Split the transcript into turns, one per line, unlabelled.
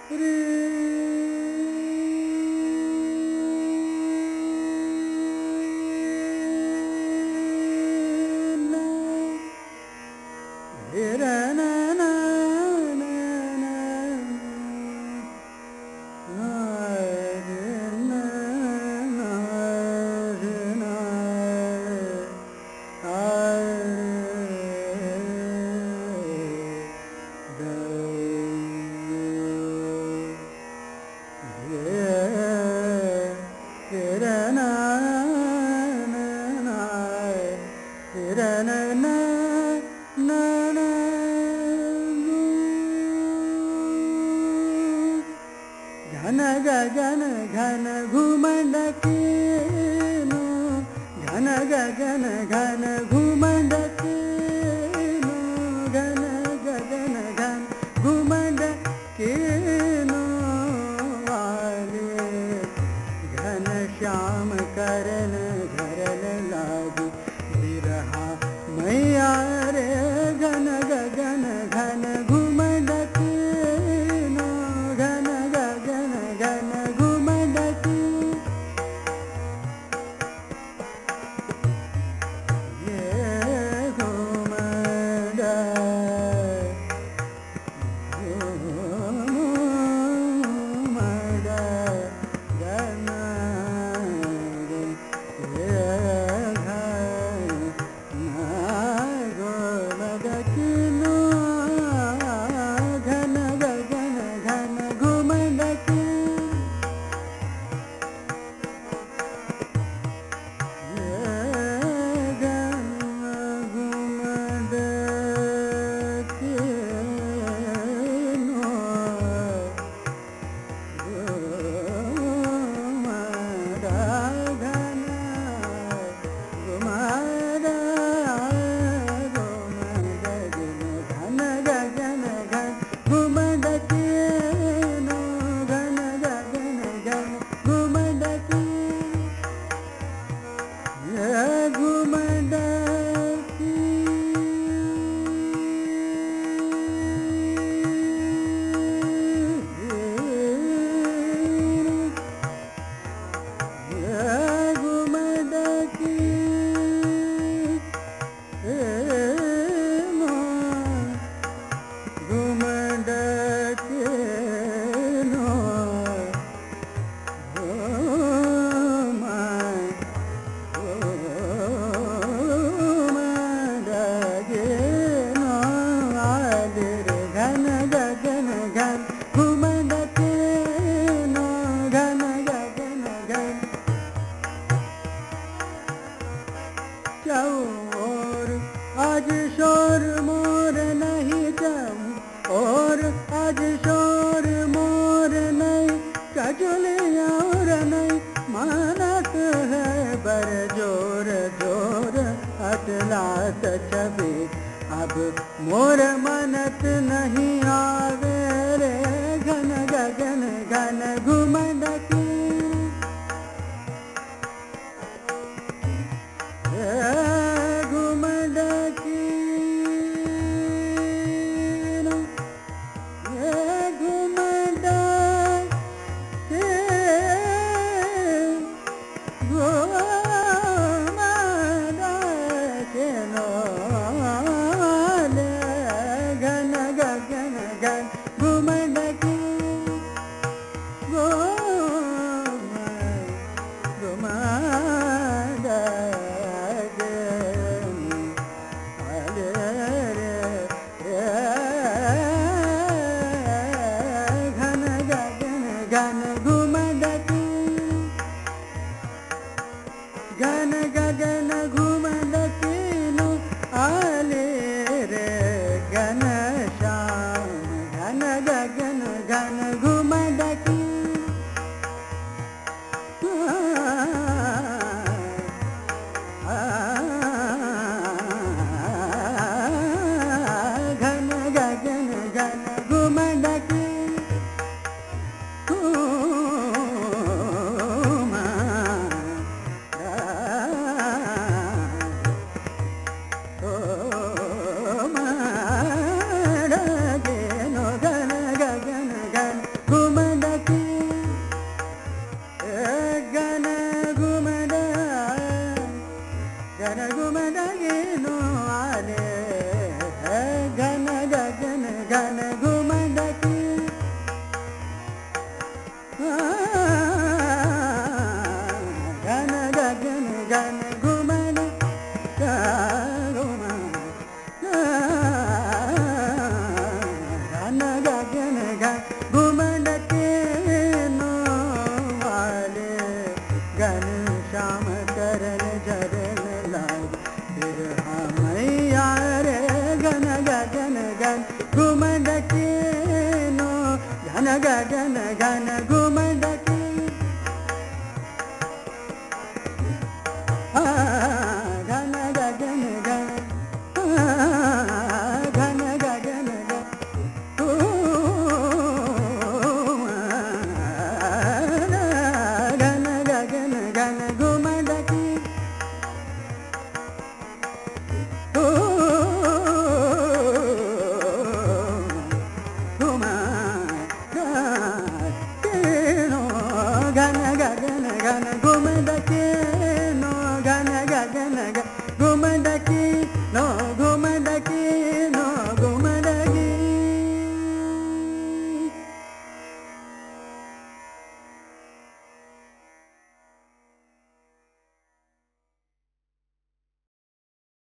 घन गगन घन घुमंडकीनो घन गगन घन घुमंडकीनो घन गगन घन घुमंडकीनो वाले घन श्याम करन घरल लागी बिरहा मैया रे घन गगन घन घुमंडकीनो घन गगन घन घुमंडकी ये घुमंड घुमंड घन ये घुमंडकीनो घन गगन घन घुमंडकी और आज शोर मोर नहीं जाऊं और आज शोर मोर नहीं कजुलिया और नहीं मानत है बर जोर जोर अतलात छवि अब मोर मनत नहीं आवे रे घन गगन घन घुमंडकी घन गगन घुमंडकीनो आले रे घन श्याम घन गगन घन घुमंडकी घन गगन घन घुमंडकी घन गगन घन